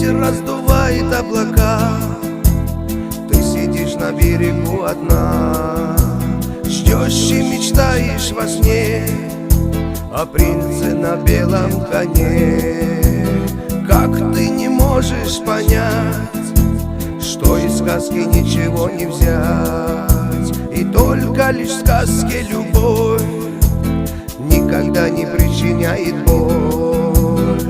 ветер раздувает облака. Ты сидишь на берегу одна, ждешь и мечтаешь во сне о принце на белом коне. Как ты не можешь понять, что из сказки ничего не взять, и только лишь в сказке любовь никогда не причиняет боль.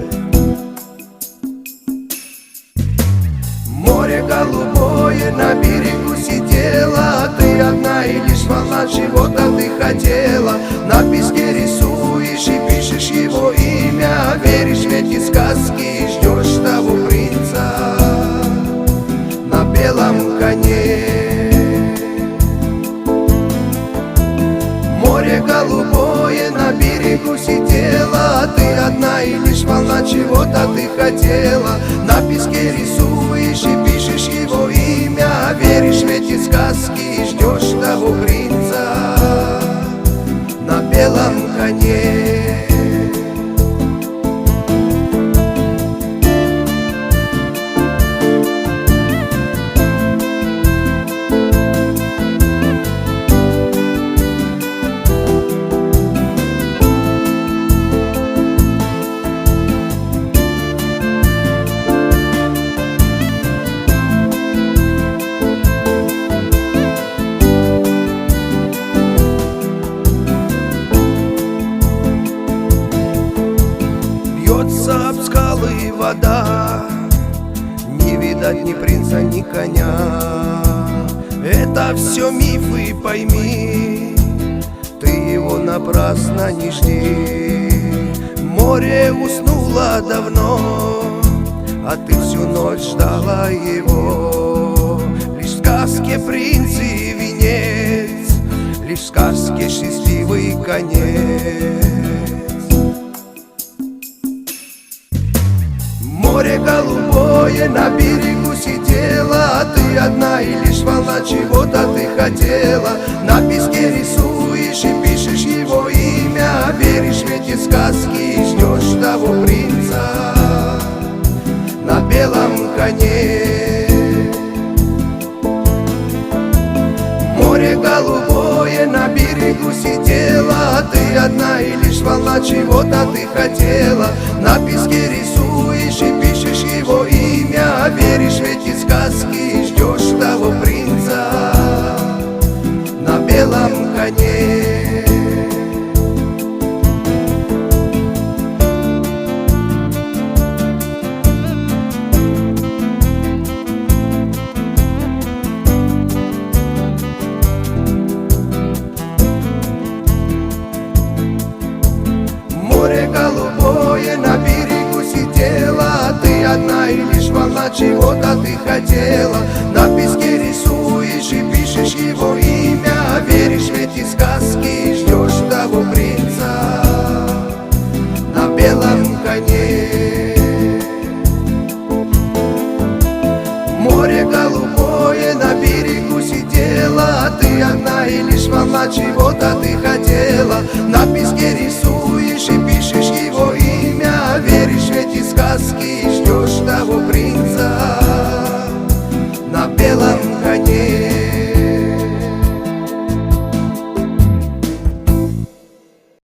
Море голубое, на берегу сидела ты одна, и лишь волна чего-то ты хотела. На песке рисуешь и пишешь его имя, веришь в эти сказки и ждешь того принца на белом коне. Море голубое, на берегу сидела ты одна, и лишь волна чего-то ты хотела. На песке рисуешь и пишешь его имя, веришь в эти сказки и ждешь того принца на белом коне. Бьется об скалы вода, не видать ни принца, ни коня. Это все мифы, пойми, ты его напрасно не жди. Море уснуло давно, а ты всю ночь ждала его. Лишь в сказке принц и венец, лишь в сказке счастливый конец. Море голубое, на берегу сидела ты одна, и лишь волна чего-то ты хотела. На песке рисуешь и пишешь его имя, веришь в эти сказки и ждешь того принца на белом коне. Море голубое, на берегу сидела ты одна, и лишь волна чего-то ты хотела. На песке рисуешь и пишешь его имя, веришь в эти сказки и ждешь того принца на белом коне. Море голубое, на берегу сидела ты одна, и лишь волна чего-то ты хотела. На песке рисуешь и пишешь его имя, веришь в эти сказки и ждешь того принца на белом коне. Море голубое, на берегу сидела ты одна, и лишь волна чего-то ты хотела. На песке рисуешь и пишешь его имя, веришь в эти сказки и ждешь того принца на белом коне.